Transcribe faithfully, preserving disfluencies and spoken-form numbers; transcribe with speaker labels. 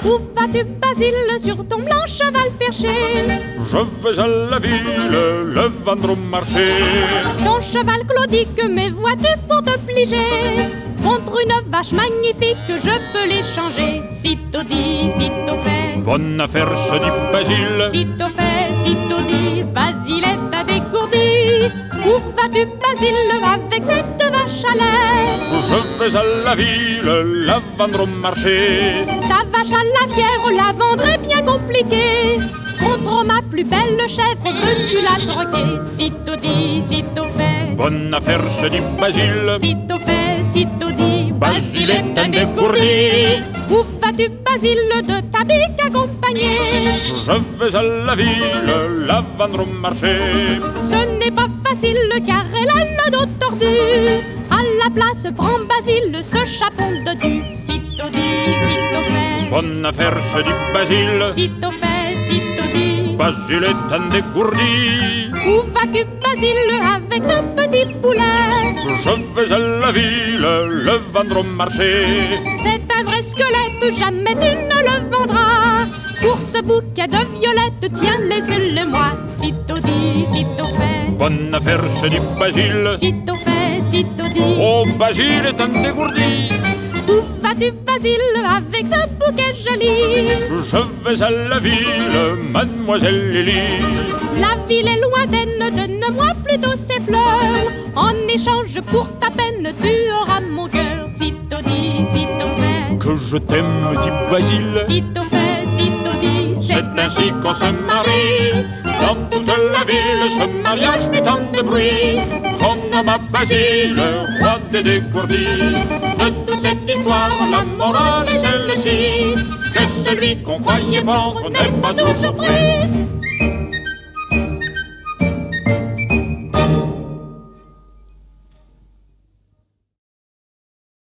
Speaker 1: Où vas-tu, Basile, sur ton blanc cheval perché?
Speaker 2: Je vais à la ville, le vendre au marché.
Speaker 1: Ton cheval claudique, mais vois-tu pour te pliger? Contre une vache magnifique, je peux l'échanger. Sitôt dit, sitôt fait.
Speaker 2: Bonne affaire, se dit Basile.
Speaker 1: Sitôt fait, sitôt dit, Basile est à dégourdi. Où vas-tu, Basile, avec cette vache à lait?
Speaker 2: Je vais à la ville, la vendre au marché.
Speaker 1: Ta vache à la fièvre, la vendre est bien compliqué. Contre ma plus belle chèvre, veux-tu la troquer? Sitôt dit, sitôt fait.
Speaker 2: Bonne affaire, se dit Basile.
Speaker 1: Sitôt fait, sitôt dit,
Speaker 2: Basile est un dégourdi.
Speaker 1: Où vas-tu, Basile, de ta bique accompagnée?
Speaker 2: Je vais à la ville, la vendre au marché.
Speaker 1: Ce n'est pas facile car elle a le dos tordu. À la place, prends Basile, ce chapon de du. Sitôt dit, sitôt fait.
Speaker 2: Bonne affaire, se dit Basile.
Speaker 1: Sitôt fait, sitôt dit.
Speaker 2: Basile est un dégourdi.
Speaker 1: Où vas-tu, Basile, avec ce petit poulet?
Speaker 2: Je vais à la ville, le vendre au marché.
Speaker 1: C'est un vrai squelette, jamais tu ne le vendras. Pour ce bouquet de violettes, tiens, laisse-le-moi. Sitôt dit, sitôt fait.
Speaker 2: Bonne affaire, se dit Basile.
Speaker 1: Sitôt fait, sitôt dit.
Speaker 2: Oh, Basile est un dégourdi.
Speaker 1: Où vas-tu, Basile, avec ce bouquet joli?
Speaker 2: Je vais à la ville, mademoiselle Lily.
Speaker 1: La ville est lointaine, donne-moi plutôt ces fleurs. En échange pour ta peine, tu auras mon cœur. Sitôt dit, sitôt fait.
Speaker 2: Que je t'aime, dit Basile.
Speaker 1: Sitôt fait, sitôt dit.
Speaker 2: C'est ainsi qu'on se marie. Dans toute la ville, ce mariage fait tant de bruit qu'on nomme Basile, roi des dégourdis. De toute cette histoire, la morale est celle-ci, que celui qu'on croyait mort n'est pas toujours pris.